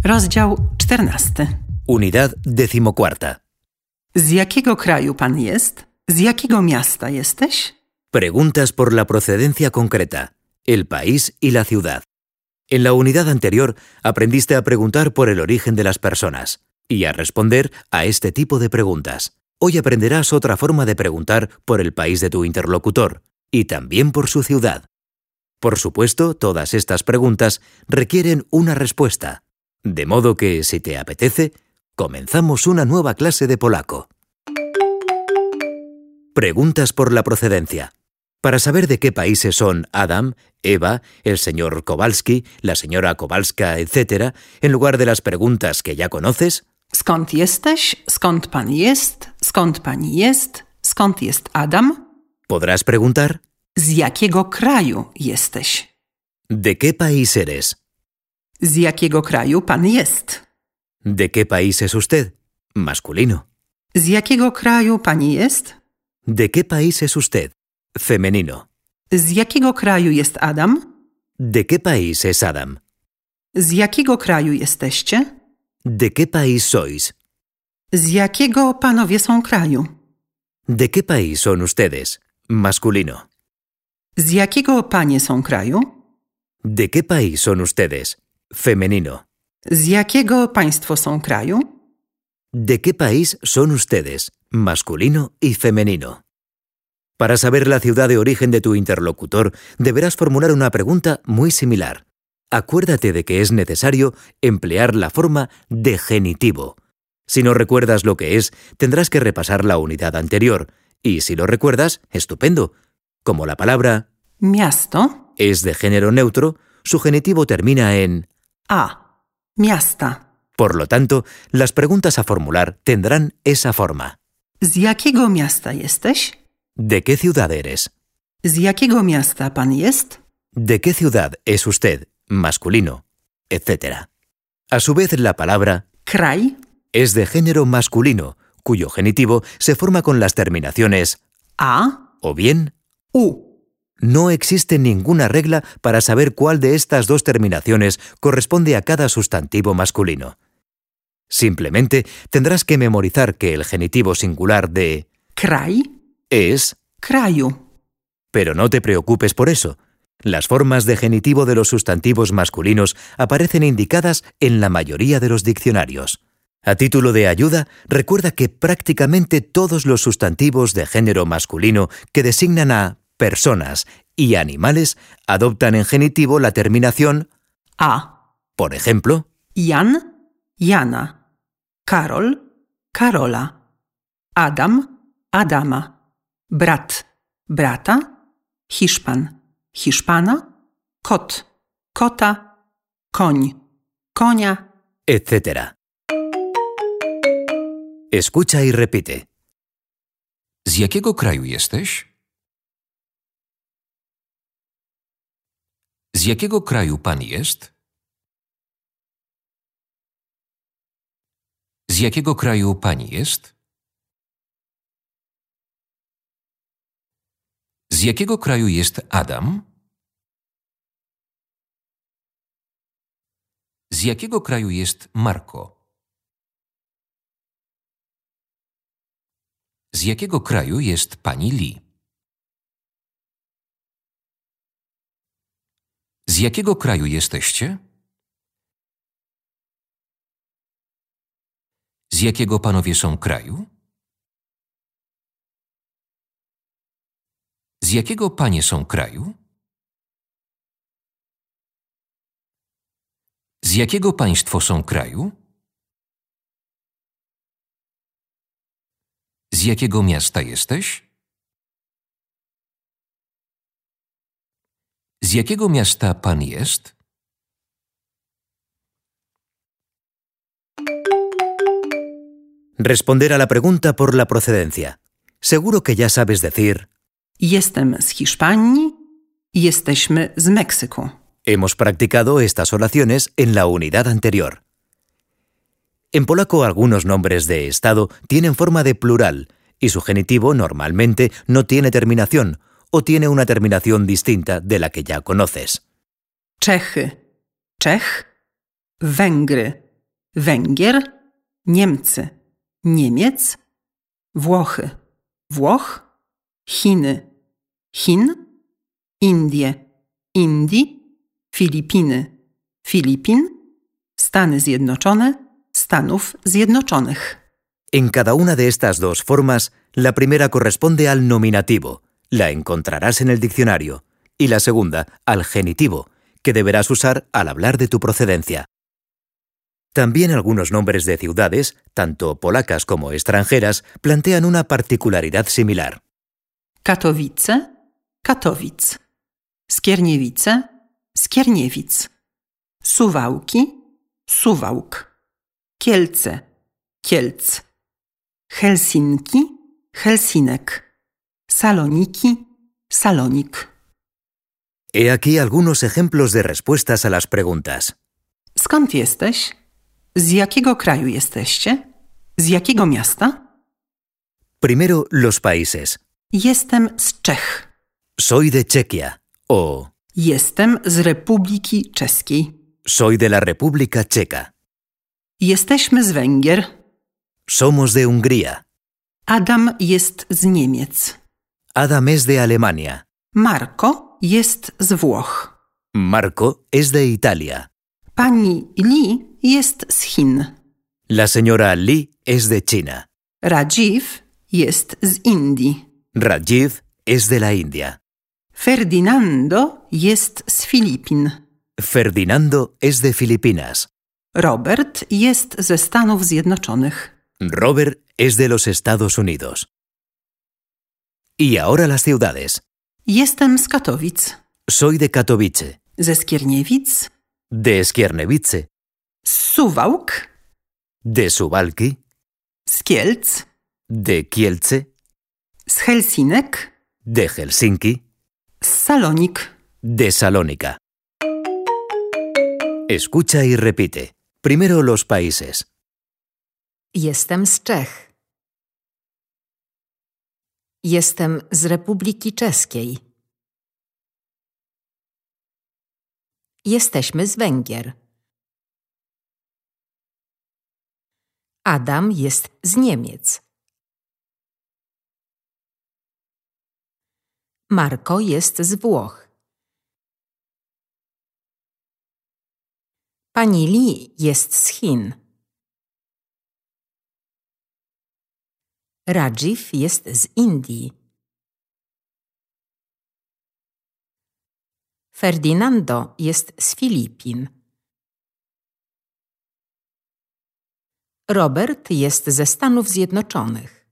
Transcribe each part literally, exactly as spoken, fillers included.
Rozdział czternasty. Unidad decimocuarta. Z jakiego kraju pan jest? Z jakiego miasta jesteś? Preguntas por la procedencia concreta, el país y la ciudad. En la unidad anterior aprendiste a preguntar por el origen de las personas y a responder a este tipo de preguntas. Hoy aprenderás otra forma de preguntar por el país de tu interlocutor y también por su ciudad. Por supuesto, todas estas preguntas requieren una respuesta. De modo que, si te apetece, comenzamos una nueva clase de polaco. Preguntas por la procedencia. Para saber de qué países son Adam, Eva, el señor Kowalski, la señora Kowalska, etcétera, en lugar de las preguntas que ya conoces, Skąd jesteś? Skąd pan jest? Skąd pani jest? Skąd jest Adam? podrás preguntar Z jakiego kraju jesteś? ¿de qué país eres? Z jakiego kraju pan jest? ¿De qué país es usted? Masculino. Z jakiego kraju pani jest? ¿De qué país es usted? Femenino. Z jakiego kraju jest Adam? ¿De qué país es Adam? Z jakiego kraju jesteście? ¿De qué país sois? Z jakiego panowie są kraju? ¿De qué país son ustedes? Masculino. Z jakiego panie są kraju? ¿De qué país son ustedes? Femenino. Z jakiego państwo są kraju? ¿De qué país son ustedes? Masculino y femenino. Para saber la ciudad de origen de tu interlocutor, deberás formular una pregunta muy similar. Acuérdate de que es necesario emplear la forma de genitivo. Si no recuerdas lo que es, tendrás que repasar la unidad anterior. Y si lo recuerdas, estupendo. Como la palabra Miasto. es de género neutro, su genitivo termina en A. Miasta. Por lo tanto, las preguntas a formular tendrán esa forma. Z jakiego miasta jesteś? ¿De qué ciudad eres? Z jakiego miasta pan jest? ¿De qué ciudad es usted? Masculino, etcétera. A su vez, la palabra Kraj. es de género masculino, cuyo genitivo se forma con las terminaciones A. o bien. U. No existe ninguna regla para saber cuál de estas dos terminaciones corresponde a cada sustantivo masculino. Simplemente tendrás que memorizar que el genitivo singular de Kraj. es, Kraju. pero no te preocupes por eso. Las formas de genitivo de los sustantivos masculinos aparecen indicadas en la mayoría de los diccionarios. A título de ayuda, recuerda que prácticamente todos los sustantivos de género masculino que designan a personas y animales adoptan en genitivo la terminación A. por ejemplo, Jan. Jana. Karol. Karola. Adam. Adama. Brat. Brata. Hiszpan. Hiszpana. Kot. Kota. Koń. Konia. etcétera. Escucha y repite. Z jakiego kraju jesteś? Z jakiego kraju pan jest? Z jakiego kraju pani jest? Z jakiego kraju jest Adam? Z jakiego kraju jest Marko? Z jakiego kraju jest pani Li? Z jakiego kraju jesteście? Z jakiego panowie są kraju? Z jakiego panie są kraju? Z jakiego państwo są kraju? Z jakiego miasta jesteś? Z jakiego miasta pan jest? Responder a la pregunta por la procedencia. Seguro que ya sabes decir Jestem z Hiszpanii. Jesteśmy z Meksyku. hemos practicado estas oraciones en la unidad anterior. En polaco algunos nombres de estado tienen forma de plural y su genitivo normalmente no tiene terminación o tiene una terminación distinta de la que ya conoces. Czechy, Czech, Węgry, Węgier, Niemcy, Niemiec, Włochy, Włoch, Chiny, Chin, Indie, Indii, Filipiny, Filipin, Stany Zjednoczone, Stanów Zjednoczonych. En cada una de estas dos formas, la primera corresponde al nominativo, la encontrarás en el diccionario, y la segunda al genitivo, que deberás usar al hablar de tu procedencia. También algunos nombres de ciudades, tanto polacas como extranjeras, plantean una particularidad similar. Katowice, Katowic. Skierniewice, Skierniewic. Suwałki, Suwałk. Kielce, Kielc. Helsinki, Helsinek. Saloniki, Salonik. He aquí algunos ejemplos de respuestas a las preguntas. Skąd jesteś? Z jakiego kraju jesteście? Z jakiego miasta? Primero, los países. Jestem z Czech. Soy de Chequia o Jestem z Republiki Czeskiej. soy de la República Checa. Jesteśmy z Węgier. Somos de Hungría. Adam jest z Niemiec. Adam es de Alemania. Marko jest z Włoch. Marco es de Italia. Pani Li jest z Chin. La señora Li es de China. Rajiv jest z Indii. Rajiv es de la India. Ferdinando jest z Filipin. Ferdinando es de Filipinas. Robert jest ze Stanów Zjednoczonych. Robert es de los Estados Unidos. Y ahora las ciudades. Jestem z Katowic. Soy de Katowice. Ze Skierniewic. De Skierniewice. Z Suwałk. De Suwałki. Z Kielc. De Kielce. Z Helsinek. De Helsinki. Z Salonik. De Salónica. Escucha y repite. Primero los países. Jestem z Czech. Jestem z Republiki Czeskiej. Jesteśmy z Węgier. Adam jest z Niemiec. Marko jest z Włoch. Pani Li jest z Chin. Rajiv jest z Indii. Ferdinando jest z Filipin. Robert jest ze Stanów Zjednoczonych.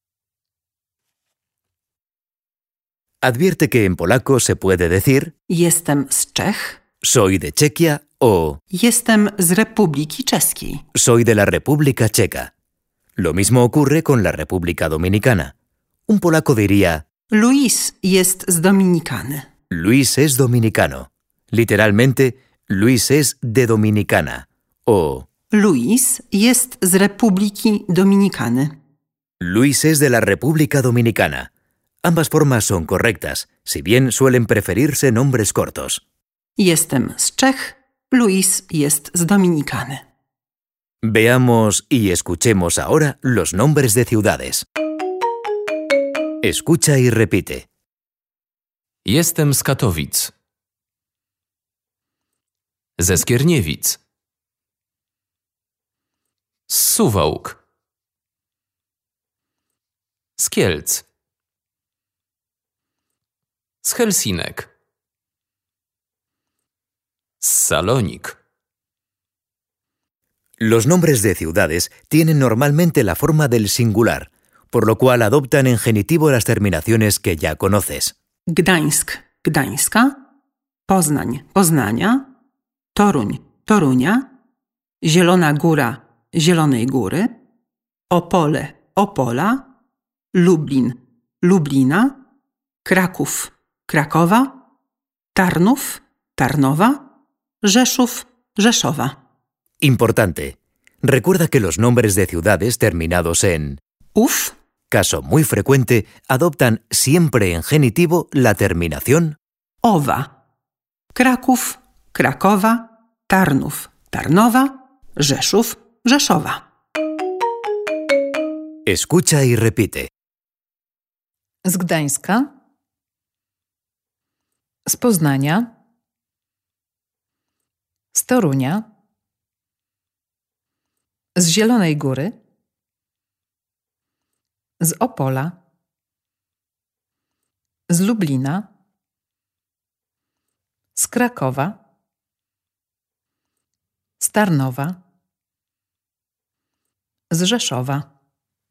Advierte que en polaco se puede decir Jestem z Czech. soy de Chequia o Jestem z Republiki Czeskiej. soy de la República Checa. Lo mismo ocurre con la República Dominicana. Un polaco diría Luis jest z Dominikany. Luis es dominicano. Literalmente, Luis es de Dominicana. O Luis jest z Republiki Dominikany. Luis es de la República Dominicana. Ambas formas son correctas, si bien suelen preferirse nombres cortos. Jestem z Czech. Luis jest z Dominikany. Veamos y escuchemos ahora los nombres de ciudades. Escucha y repite. Jestem z Katowic. Ze Skierniewic. Z Suwałk. Z Kielc. Z Helsinek. Z Salonik. Los nombres de ciudades tienen normalmente la forma del singular, por lo cual adoptan en genitivo las terminaciones que ya conoces. Gdańsk, Gdańska. Poznań, Poznania. Toruń, Torunia. Zielona Góra, Zielonej Góry. Opole, Opola. Lublin, Lublina. Kraków, Krakowa. Tarnów, Tarnowa. Rzeszów, Rzeszowa. Importante. Recuerda que los nombres de ciudades terminados en Ów, caso muy frecuente, adoptan siempre en genitivo la terminación Owa. Kraków, Krakowa. Tarnów, Tarnowa. Rzeszów, Rzeszowa. Escucha y repite. Z Gdańska. Z Poznania. Z Torunia. Z Zielonej Góry. Z Opola. Z Lublina. Z Krakowa. Z Tarnowa. Z Rzeszowa.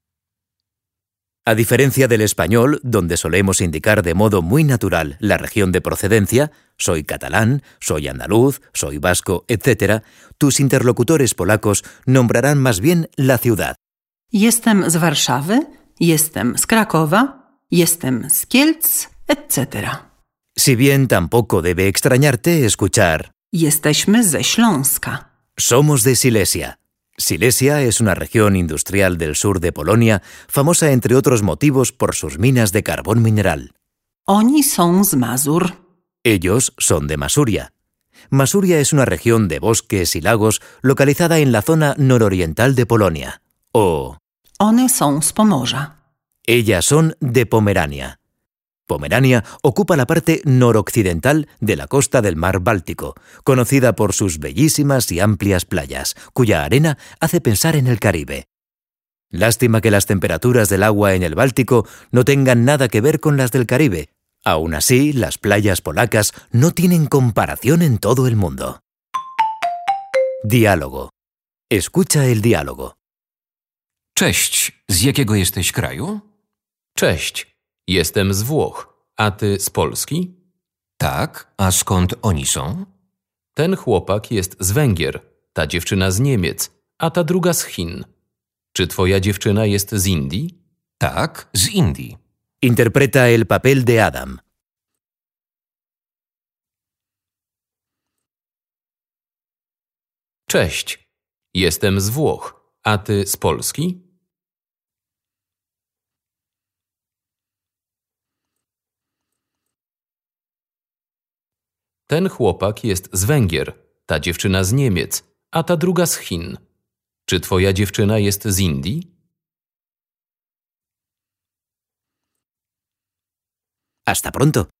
A diferencia del español, donde solemos indicar de modo muy natural la región de procedencia, soy catalán, soy andaluz, soy vasco, etcétera, tus interlocutores polacos nombrarán más bien la ciudad. Jestem z Warszawy, jestem z Krakowa, jestem z Kielc, etcétera. Si bien tampoco debe extrañarte escuchar Jesteśmy ze Śląska. somos de Silesia. Silesia es una región industrial del sur de Polonia, famosa entre otros motivos por sus minas de carbón mineral. Oni są z Mazur. Ellos son de Masuria. Masuria es una región de bosques y lagos localizada en la zona nororiental de Polonia. O One są z Pomorza. ellas son de Pomerania. Pomerania ocupa la parte noroccidental de la costa del mar Báltico, conocida por sus bellísimas y amplias playas, cuya arena hace pensar en el Caribe. Lástima que las temperaturas del agua en el Báltico no tengan nada que ver con las del Caribe. Aún así, las playas polacas no tienen comparación en todo el mundo. Diálogo. Escucha el diálogo. Cześć, z jakiego jesteś kraju? Cześć, jestem z Włoch. A ty z Polski? Tak, a skąd oni są? Ten chłopak jest z Węgier, ta dziewczyna z Niemiec, a ta druga z Chin. Czy twoja dziewczyna jest z Indii? Tak, z Indii. Interpreta el papel de Adam. Cześć, jestem z Włoch. A ty z Polski? Ten chłopak jest z Węgier, ta dziewczyna z Niemiec, a ta druga z Chin. Czy twoja dziewczyna jest z Indii? Hasta pronto.